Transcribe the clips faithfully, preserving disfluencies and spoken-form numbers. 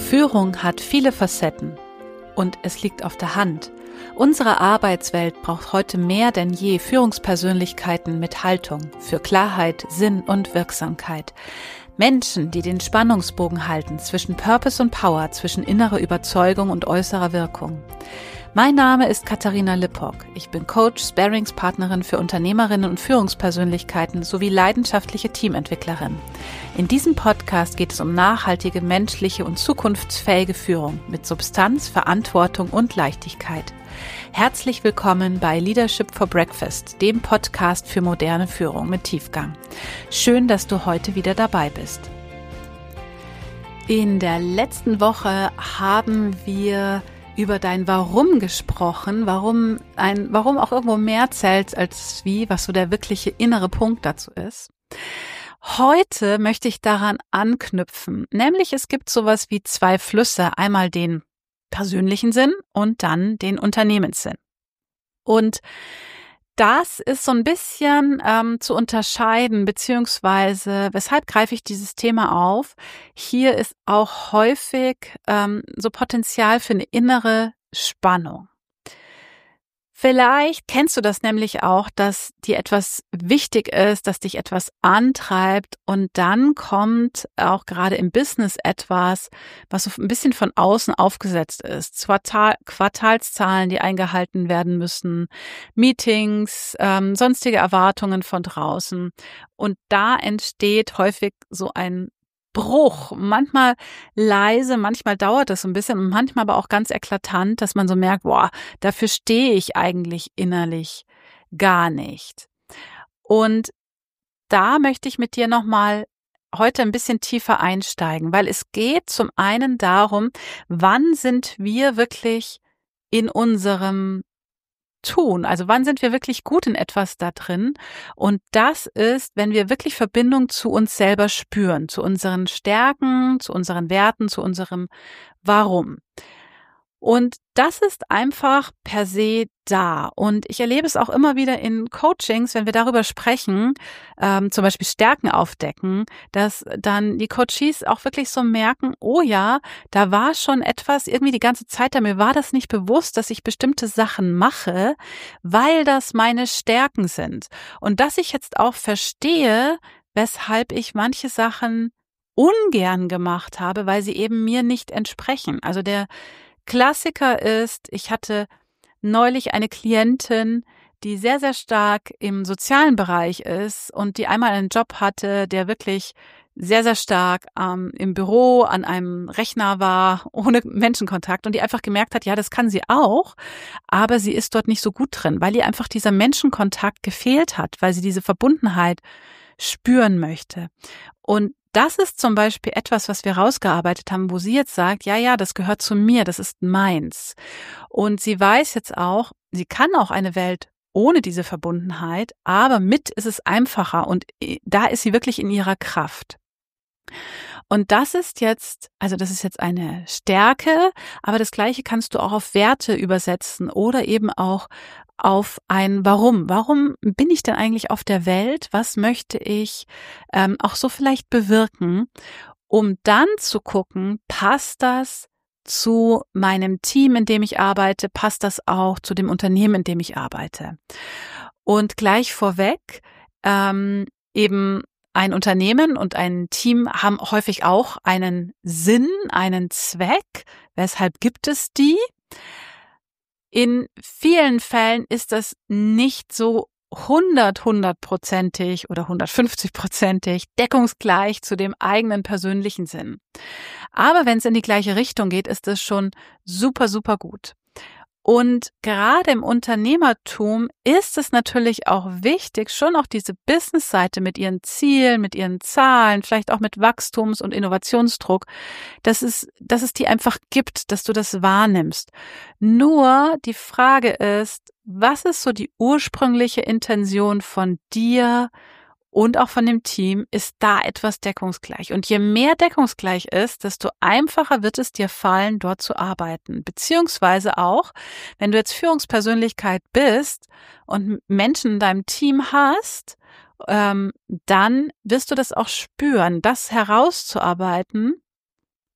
Führung hat viele Facetten und es liegt auf der Hand. Unsere Arbeitswelt braucht heute mehr denn je Führungspersönlichkeiten mit Haltung für Klarheit, Sinn und Wirksamkeit. Menschen, die den Spannungsbogen halten zwischen Purpose und Power, zwischen innerer Überzeugung und äußerer Wirkung. Mein Name ist Katharina Lippock. Ich bin Coach, Sparringspartnerin für Unternehmerinnen und Führungspersönlichkeiten sowie leidenschaftliche Teamentwicklerin. In diesem Podcast geht es um nachhaltige, menschliche und zukunftsfähige Führung mit Substanz, Verantwortung und Leichtigkeit. Herzlich willkommen bei Leadership for Breakfast, dem Podcast für moderne Führung mit Tiefgang. Schön, dass du heute wieder dabei bist. In der letzten Woche haben wir über dein Warum gesprochen, warum ein, warum auch irgendwo mehr zählt als wie, was so der wirkliche innere Punkt dazu ist. Heute möchte ich daran anknüpfen, nämlich es gibt sowas wie zwei Flüsse, einmal den persönlichen Sinn und dann den Unternehmenssinn. Und das ist so ein bisschen ähm, zu unterscheiden, beziehungsweise weshalb greife ich dieses Thema auf? Hier ist auch häufig ähm, so Potenzial für eine innere Spannung. Vielleicht kennst du das nämlich auch, dass dir etwas wichtig ist, dass dich etwas antreibt und dann kommt auch gerade im Business etwas, was so ein bisschen von außen aufgesetzt ist. Quartal, Quartalszahlen, die eingehalten werden müssen, Meetings, ähm, sonstige Erwartungen von draußen. Und da entsteht häufig so ein Bruch, manchmal leise, manchmal dauert das so ein bisschen und manchmal aber auch ganz eklatant, dass man so merkt, boah, dafür stehe ich eigentlich innerlich gar nicht. Und da möchte ich mit dir nochmal heute ein bisschen tiefer einsteigen, weil es geht zum einen darum, wann sind wir wirklich in unserem Tun, also wann sind wir wirklich gut in etwas da drin? Und das ist, wenn wir wirklich Verbindung zu uns selber spüren, zu unseren Stärken, zu unseren Werten, zu unserem Warum. Und das ist einfach per se da. Und ich erlebe es auch immer wieder in Coachings, wenn wir darüber sprechen, ähm, zum Beispiel Stärken aufdecken, dass dann die Coaches auch wirklich so merken, oh ja, da war schon etwas irgendwie die ganze Zeit, da mir war das nicht bewusst, dass ich bestimmte Sachen mache, weil das meine Stärken sind. Und dass ich jetzt auch verstehe, weshalb ich manche Sachen ungern gemacht habe, weil sie eben mir nicht entsprechen. Also der Klassiker ist, ich hatte neulich eine Klientin, die sehr, sehr stark im sozialen Bereich ist und die einmal einen Job hatte, der wirklich sehr, sehr stark ähm, im Büro an einem Rechner war, ohne Menschenkontakt und die einfach gemerkt hat, ja, das kann sie auch, aber sie ist dort nicht so gut drin, weil ihr einfach dieser Menschenkontakt gefehlt hat, weil sie diese Verbundenheit spüren möchte. Und das ist zum Beispiel etwas, was wir rausgearbeitet haben, wo sie jetzt sagt, ja, ja, das gehört zu mir, das ist meins. Und sie weiß jetzt auch, sie kann auch eine Welt ohne diese Verbundenheit, aber mit ist es einfacher und da ist sie wirklich in ihrer Kraft. Und das ist jetzt, also das ist jetzt eine Stärke, aber das Gleiche kannst du auch auf Werte übersetzen oder eben auch auf ein Warum. Warum bin ich denn eigentlich auf der Welt? Was möchte ich ähm, auch so vielleicht bewirken, um dann zu gucken, passt das zu meinem Team, in dem ich arbeite, passt das auch zu dem Unternehmen, in dem ich arbeite? Und gleich vorweg, ähm, eben ein Unternehmen und ein Team haben häufig auch einen Sinn, einen Zweck. Weshalb gibt es die? In vielen Fällen ist das nicht so hundert, hundertprozentig oder hundertfünfzigprozentig deckungsgleich zu dem eigenen persönlichen Sinn. Aber wenn es in die gleiche Richtung geht, ist das schon super, super gut. Und gerade im Unternehmertum ist es natürlich auch wichtig, schon auch diese Business-Seite mit ihren Zielen, mit ihren Zahlen, vielleicht auch mit Wachstums- und Innovationsdruck, dass es, dass es die einfach gibt, dass du das wahrnimmst. Nur die Frage ist, was ist so die ursprüngliche Intention von dir und auch von dem Team? Ist da etwas deckungsgleich? Und je mehr deckungsgleich ist, desto einfacher wird es dir fallen, dort zu arbeiten. Beziehungsweise auch, wenn du jetzt Führungspersönlichkeit bist und Menschen in deinem Team hast, ähm, dann wirst du das auch spüren, das herauszuarbeiten,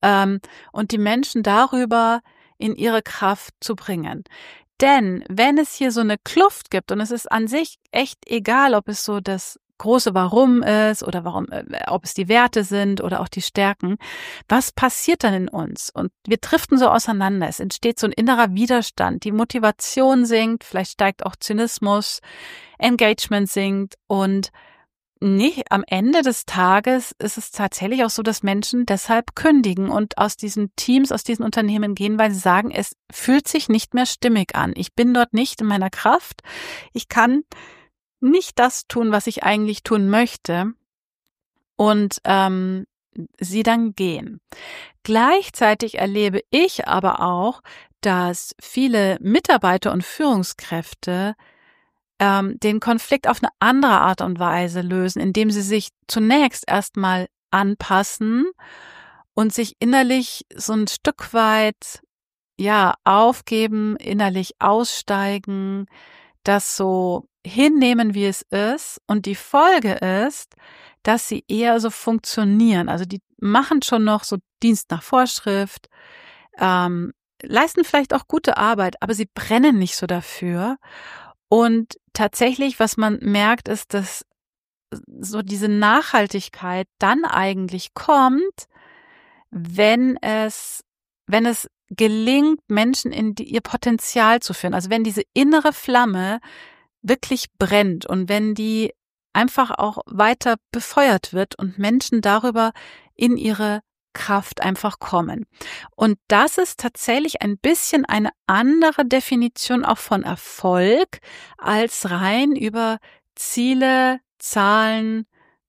ähm, und die Menschen darüber in ihre Kraft zu bringen. Denn wenn es hier so eine Kluft gibt und es ist an sich echt egal, ob es so das große Warum ist oder warum, äh, ob es die Werte sind oder auch die Stärken, was passiert dann in uns? Und wir driften so auseinander. Es entsteht so ein innerer Widerstand. Die Motivation sinkt, vielleicht steigt auch Zynismus, Engagement sinkt und nee, am Ende des Tages ist es tatsächlich auch so, dass Menschen deshalb kündigen und aus diesen Teams, aus diesen Unternehmen gehen, weil sie sagen, es fühlt sich nicht mehr stimmig an. Ich bin dort nicht in meiner Kraft. Ich kann nicht das tun, was ich eigentlich tun möchte. Und ähm, sie dann gehen. Gleichzeitig erlebe ich aber auch, dass viele Mitarbeiter und Führungskräfte ähm, den Konflikt auf eine andere Art und Weise lösen, indem sie sich zunächst erstmal anpassen und sich innerlich so ein Stück weit ja aufgeben, innerlich aussteigen, das so hinnehmen, wie es ist. Und die Folge ist, dass sie eher so funktionieren. Also die machen schon noch so Dienst nach Vorschrift, ähm, leisten vielleicht auch gute Arbeit, aber sie brennen nicht so dafür. Und tatsächlich, was man merkt, ist, dass so diese Nachhaltigkeit dann eigentlich kommt, wenn es, wenn es gelingt, Menschen in die, ihr Potenzial zu führen. Also wenn diese innere Flamme wirklich brennt und wenn die einfach auch weiter befeuert wird und Menschen darüber in ihre Kraft einfach kommen. Und das ist tatsächlich ein bisschen eine andere Definition auch von Erfolg als rein über Ziele, Zahlen,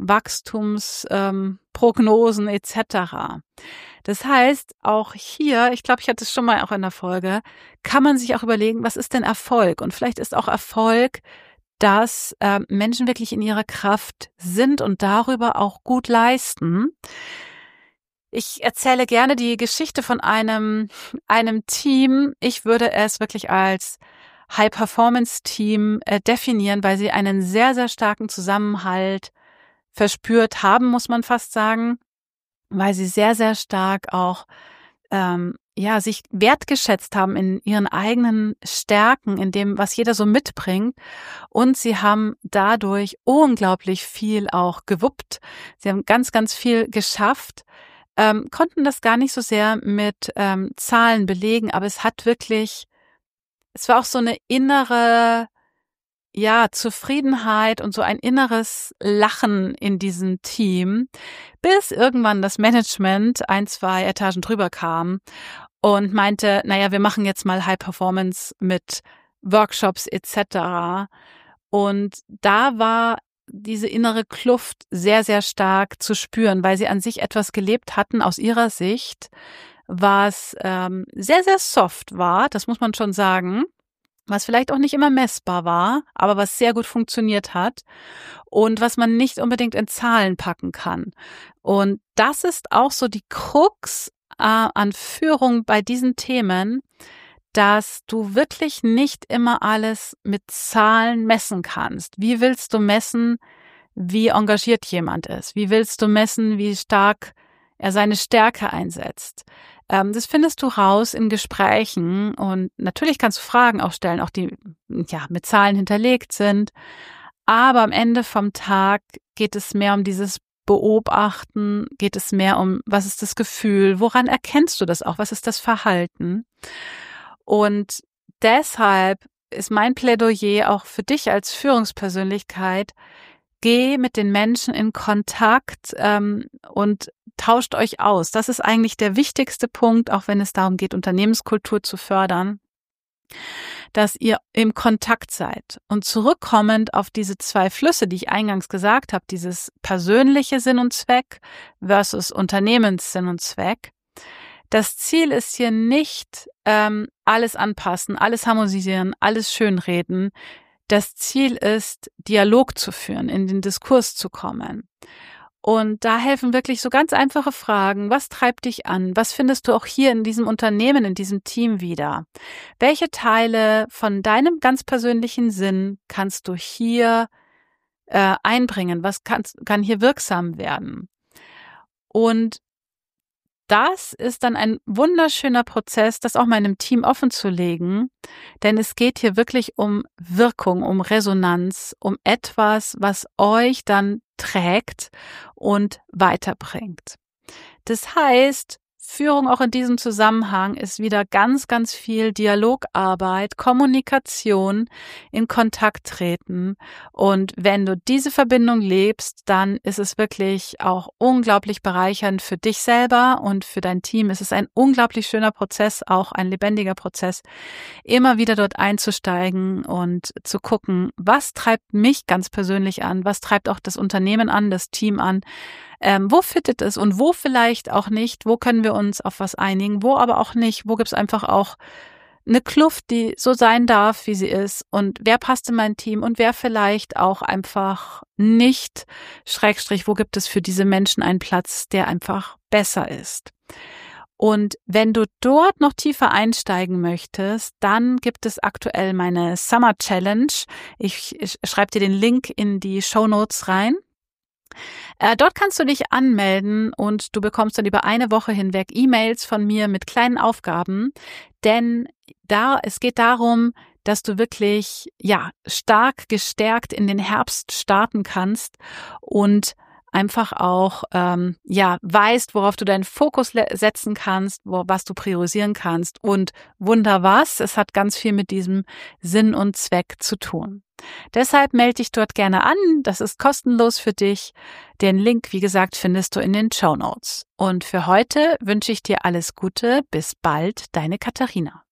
Wachstumsprognosen ähm, et cetera. Das heißt, auch hier, ich glaube, ich hatte es schon mal auch in der Folge, kann man sich auch überlegen, was ist denn Erfolg? Und vielleicht ist auch Erfolg, dass äh, Menschen wirklich in ihrer Kraft sind und darüber auch gut leisten. Ich erzähle gerne die Geschichte von einem, einem Team. Ich würde es wirklich als High-Performance-Team äh, definieren, weil sie einen sehr, sehr starken Zusammenhalt verspürt haben, muss man fast sagen, weil sie sehr, sehr stark auch ähm, ja sich wertgeschätzt haben in ihren eigenen Stärken, in dem, was jeder so mitbringt. Und sie haben dadurch unglaublich viel auch gewuppt. Sie haben ganz, ganz viel geschafft. Ähm, konnten das gar nicht so sehr mit ähm, Zahlen belegen, aber es hat wirklich, es war auch so eine innere, ja, Zufriedenheit und so ein inneres Lachen in diesem Team, bis irgendwann das Management ein, zwei Etagen drüber kam und meinte, naja, wir machen jetzt mal High Performance mit Workshops et cetera. Und da war diese innere Kluft sehr, sehr stark zu spüren, weil sie an sich etwas gelebt hatten aus ihrer Sicht, was ähm, sehr, sehr soft war, das muss man schon sagen, was vielleicht auch nicht immer messbar war, aber was sehr gut funktioniert hat und was man nicht unbedingt in Zahlen packen kann. Und das ist auch so die Krux äh, an Führung bei diesen Themen, dass du wirklich nicht immer alles mit Zahlen messen kannst. Wie willst du messen, wie engagiert jemand ist? Wie willst du messen, wie stark er seine Stärke einsetzt? Ähm, das findest du raus in Gesprächen und natürlich kannst du Fragen auch stellen, auch die ja mit Zahlen hinterlegt sind. Aber am Ende vom Tag geht es mehr um dieses Beobachten, geht es mehr um, was ist das Gefühl, woran erkennst du das auch, was ist das Verhalten? Und deshalb ist mein Plädoyer auch für dich als Führungspersönlichkeit, geh mit den Menschen in Kontakt ähm, und tauscht euch aus. Das ist eigentlich der wichtigste Punkt, auch wenn es darum geht, Unternehmenskultur zu fördern, dass ihr im Kontakt seid. Und zurückkommend auf diese zwei Flüsse, die ich eingangs gesagt habe, dieses persönliche Sinn und Zweck versus Unternehmenssinn und Zweck. Das Ziel ist hier nicht ähm, alles anpassen, alles harmonisieren, alles schönreden. Das Ziel ist, Dialog zu führen, in den Diskurs zu kommen. Und da helfen wirklich so ganz einfache Fragen. Was treibt dich an? Was findest du auch hier in diesem Unternehmen, in diesem Team wieder? Welche Teile von deinem ganz persönlichen Sinn kannst du hier äh, einbringen? Was kann, kann hier wirksam werden? Und das ist dann ein wunderschöner Prozess, das auch meinem Team offenzulegen, denn es geht hier wirklich um Wirkung, um Resonanz, um etwas, was euch dann trägt und weiterbringt. Das heißt, Führung auch in diesem Zusammenhang ist wieder ganz, ganz viel Dialogarbeit, Kommunikation, in Kontakt treten. Und wenn du diese Verbindung lebst, dann ist es wirklich auch unglaublich bereichernd für dich selber und für dein Team. Es ist ein unglaublich schöner Prozess, auch ein lebendiger Prozess, immer wieder dort einzusteigen und zu gucken, was treibt mich ganz persönlich an, was treibt auch das Unternehmen an, das Team an. Ähm, wo fittet es und wo vielleicht auch nicht, wo können wir uns auf was einigen, wo aber auch nicht, wo gibt es einfach auch eine Kluft, die so sein darf, wie sie ist und wer passt in mein Team und wer vielleicht auch einfach nicht, Schrägstrich, wo gibt es für diese Menschen einen Platz, der einfach besser ist. Und wenn du dort noch tiefer einsteigen möchtest, dann gibt es aktuell meine Summer Challenge. Ich, ich schreibe dir den Link in die Shownotes rein. Äh, dort kannst du dich anmelden und du bekommst dann über eine Woche hinweg E-Mails von mir mit kleinen Aufgaben, denn da es geht darum, dass du wirklich ja stark gestärkt in den Herbst starten kannst und einfach auch ähm, ja weißt, worauf du deinen Fokus le- setzen kannst, wo, was du priorisieren kannst und Wunder was, es hat ganz viel mit diesem Sinn und Zweck zu tun. Deshalb melde dich dort gerne an, das ist kostenlos für dich. Den Link, wie gesagt, findest du in den Shownotes. Und für heute wünsche ich dir alles Gute, bis bald, deine Katharina.